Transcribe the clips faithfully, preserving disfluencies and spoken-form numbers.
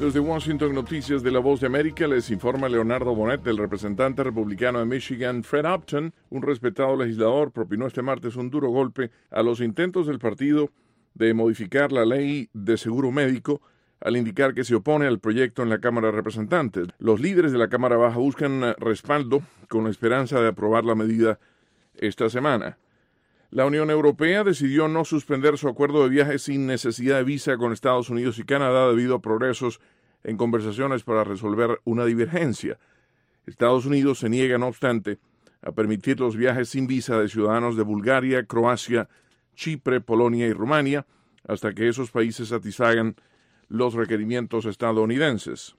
Desde Washington, Noticias de la Voz de América, les informa Leonardo Bonet. El representante republicano de Michigan, Fred Upton, un respetado legislador, propinó este martes un duro golpe a los intentos del partido de modificar la ley de seguro médico al indicar que se opone al proyecto en la Cámara de Representantes. Los líderes de la Cámara Baja buscan respaldo con la esperanza de aprobar la medida esta semana. La Unión Europea decidió no suspender su acuerdo de viaje sin necesidad de visa con Estados Unidos y Canadá debido a progresos en conversaciones para resolver una divergencia. Estados Unidos se niega, no obstante, a permitir los viajes sin visa de ciudadanos de Bulgaria, Croacia, Chipre, Polonia y Rumania hasta que esos países satisfagan los requerimientos estadounidenses.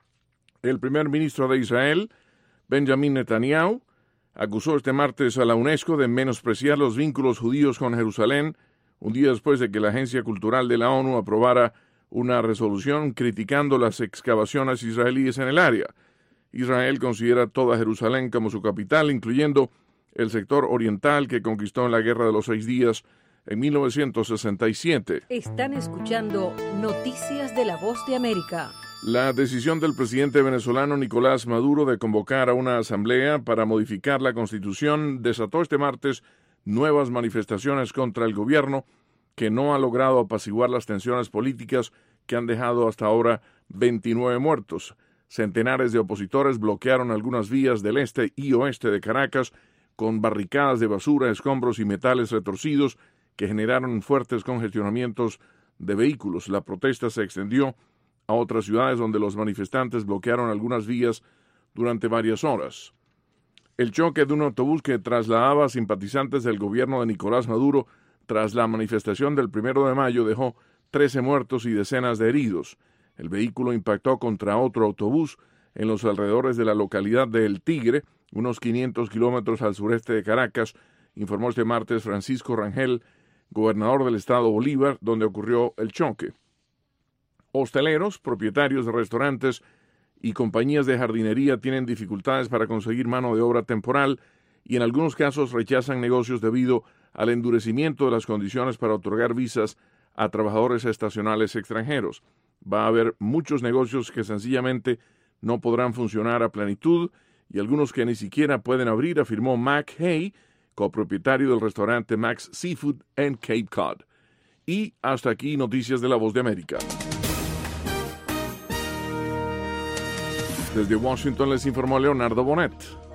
El primer ministro de Israel, Benjamin Netanyahu, acusó este martes a la UNESCO de menospreciar los vínculos judíos con Jerusalén, un día después de que la Agencia Cultural de la ONU aprobara una resolución criticando las excavaciones israelíes en el área. Israel considera toda Jerusalén como su capital, incluyendo el sector oriental que conquistó en la Guerra de los Seis Días en mil novecientos sesenta y siete. Están escuchando Noticias de la Voz de América. La decisión del presidente venezolano Nicolás Maduro de convocar a una asamblea para modificar la Constitución desató este martes nuevas manifestaciones contra el gobierno, que no ha logrado apaciguar las tensiones políticas que han dejado hasta ahora veintinueve muertos. Centenares de opositores bloquearon algunas vías del este y oeste de Caracas con barricadas de basura, escombros y metales retorcidos que generaron fuertes congestionamientos de vehículos. La protesta se extendió a otras ciudades donde los manifestantes bloquearon algunas vías durante varias horas. El choque de un autobús que trasladaba simpatizantes del gobierno de Nicolás Maduro tras la manifestación del primero de mayo dejó trece muertos y decenas de heridos. El vehículo impactó contra otro autobús en los alrededores de la localidad de El Tigre, unos quinientos kilómetros al sureste de Caracas, informó este martes Francisco Rangel, gobernador del estado Bolívar, donde ocurrió el choque. Hosteleros, propietarios de restaurantes y compañías de jardinería tienen dificultades para conseguir mano de obra temporal y en algunos casos rechazan negocios debido al endurecimiento de las condiciones para otorgar visas a trabajadores estacionales extranjeros. Va a haber muchos negocios que sencillamente no podrán funcionar a plenitud y algunos que ni siquiera pueden abrir, afirmó Mac Hay, copropietario del restaurante Max Seafood en Cape Cod. Y hasta aquí Noticias de la Voz de América. Desde Washington les informó Leonardo Bonet.